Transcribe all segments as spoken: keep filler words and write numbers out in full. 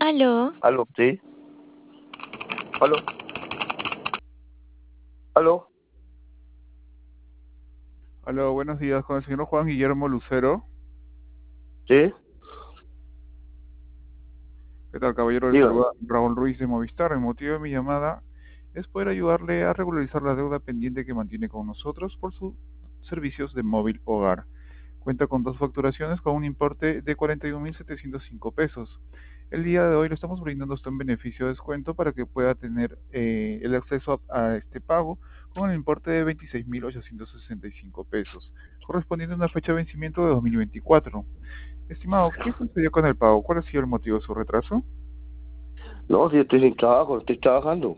Aló, Aló, sí. Aló, aló. Aló, buenos días, con el señor Juan Guillermo Lucero. Sí, ¿Qué tal, caballero? Le dígame. saluda Raúl Ruiz de Movistar. El motivo de mi llamada es poder ayudarle a regularizar la deuda pendiente que mantiene con nosotros por sus servicios de móvil hogar. Cuenta con dos facturaciones con un importe de cuarenta y un mil setecientos cinco pesos. El día de hoy le estamos brindando a usted un beneficio de descuento para que pueda tener eh, el acceso a, a este pago con el importe de veintiséis mil ochocientos sesenta y cinco pesos, correspondiente a una fecha de vencimiento de dos mil veinticuatro. Estimado, ¿qué sucedió con el pago? ¿Cuál ha sido el motivo de su retraso? No, si yo estoy sin trabajo, estoy trabajando.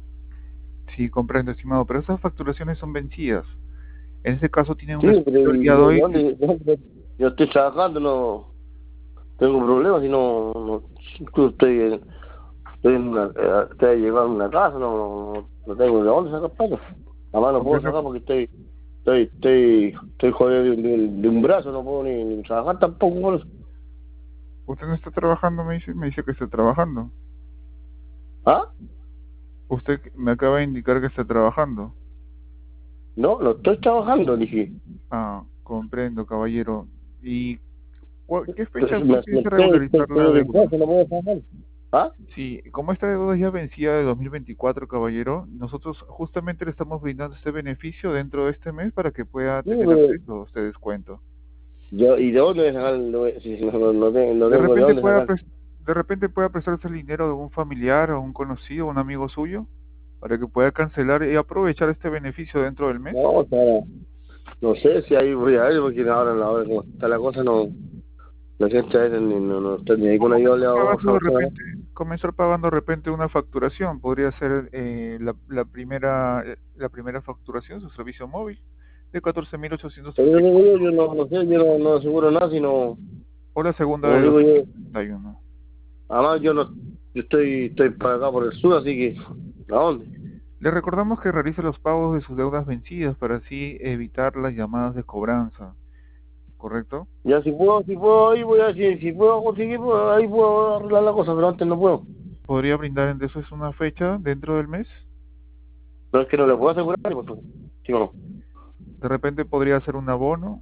Sí, comprendo, estimado, pero esas facturaciones son vencidas. En este caso tienen un Sí, pero descuento el ¿y día de ¿de de hoy. dónde? de dónde? Yo estoy trabajando, no tengo problemas, si no, no yo estoy, en- estoy, en una, eh, estoy llegando a una casa, no, no, no tengo de dónde sacar plata. Además no puedo Comprendo sacar que porque estoy, estoy, estoy, estoy jodido de, de- de un brazo, no puedo ni, ni trabajar tampoco por eso. usted no está trabajando, me dice, me dice que está trabajando. ¿Ah? Usted me acaba de indicar que está trabajando. No, no estoy trabajando, dije. Ah, comprendo, caballero. ¿Y cuál- qué fecha Pues, usted me, me piensa estoy, estoy, regularizar la estoy en deuda? casa, no puedo trabajar. ¿Ah? Sí, como esta deuda es ya vencida de dos mil veinticuatro, caballero, nosotros justamente le estamos brindando este beneficio dentro de este mes para que pueda Sí, tener pero acceso a este descuento. yo, ¿y de dónde voy a sacar? el- Si no, no, no tengo, no De tengo de repente dónde pueda sacar. pres- de repente pueda prestarse el dinero de un familiar o un conocido, un amigo suyo, para que pueda cancelar y aprovechar este beneficio dentro del mes. No, o sea, no sé si ahí voy a ver, porque ahora, ahora como está la cosa, no, la gente a veces ni, no, no está ni ahí con O ayudarle comenzar a pagando de otra cosa. repente, comenzar pagando de repente una facturación. Podría ser eh, la, la primera eh, la primera facturación, su servicio móvil, de catorce mil ochocientos Pero treinta yo, y digo, cuatro yo no, no sé, yo no, no aseguro nada, sino, o la segunda como de digo yo, doscientos setenta y uno. además yo no, yo estoy, estoy para acá por el sur, así que, ¿a dónde? Le recordamos que realice los pagos de sus deudas vencidas para así evitar las llamadas de cobranza, ¿correcto? Ya si puedo, si puedo, ahí voy a, si, si puedo conseguir, pues, ahí puedo arreglar la cosa, pero antes no puedo. ¿Podría brindar entonces una fecha dentro del mes? Pero es que no le puedo asegurar, pues, pues, sí o no. De repente podría ser un abono.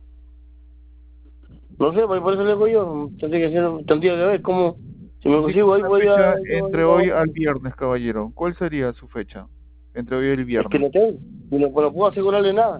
No sé, pues por eso le digo yo, tendría que ser, tendría que ver cómo, si me Indíqueme consigo ahí una voy a, fecha yo, entre yo hoy hago. al viernes, caballero. ¿Cuál sería su fecha? Entre hoy y el Es que viernes. no tengo, y no, no puedo asegurarle nada.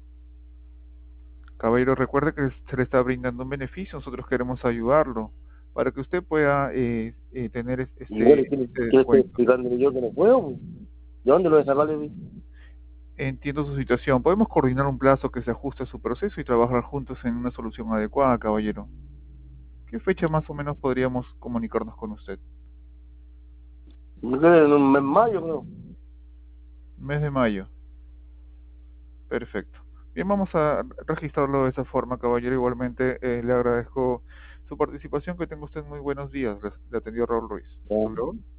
Caballero, recuerde que se le está brindando un beneficio. Nosotros queremos ayudarlo para que usted pueda eh, eh, tener es- Y bueno, este, ¿qué le, este qué le estoy descuento. explicándole yo que no puedo? Pues? ¿De dónde lo voy a sacar de mí? Entiendo su situación. Podemos coordinar un plazo que se ajuste a su proceso y trabajar juntos en una solución adecuada, caballero. ¿Qué fecha más o menos podríamos comunicarnos con usted? No sé, en un mes mayo, creo. Mes de mayo. Perfecto. Bien, vamos a registrarlo de esa forma, caballero. Igualmente, eh, le agradezco su participación. Que tenga usted muy buenos días. Le le atendió Raúl Ruiz. Hasta Ya. luego.